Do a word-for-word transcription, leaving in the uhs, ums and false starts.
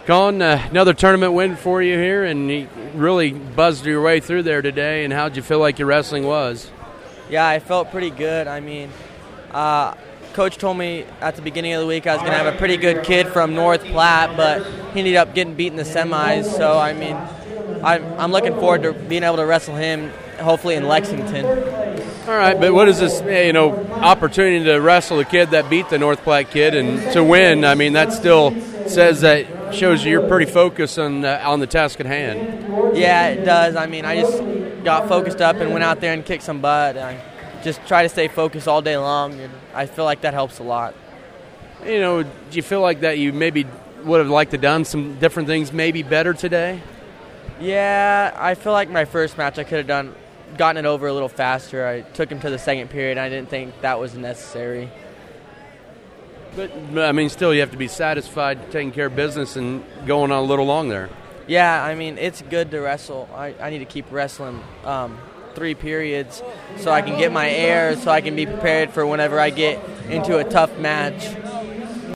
Colin, uh, another tournament win for you here, and you really buzzed your way through there today. And how'd you feel like your wrestling was? Yeah, I felt pretty good. I mean, uh, Coach told me at the beginning of the week I was going to have a pretty good kid from North Platte, but he ended up getting beat in the semis. So, I mean, I'm, I'm looking forward to being able to wrestle him, hopefully in Lexington. All right, but what is this, you know, opportunity to wrestle a kid that beat the North Platte kid and to win? I mean, that still says that shows you you're pretty focused on uh, on the task at hand. Yeah, it does. I mean, I just got focused up and went out there and kicked some butt. I just try to stay focused all day long, and I feel like that helps a lot. You know, do you feel like that you maybe would have liked to done some different things maybe better today? Yeah, I feel like my first match I could have done gotten it over a little faster. I took him to the second period, and I didn't think that was necessary. But, I mean, still, you have to be satisfied taking care of business and going on a little long there. Yeah, I mean, it's good to wrestle. I, I need to keep wrestling um, three periods so I can get my air, so I can be prepared for whenever I get into a tough match.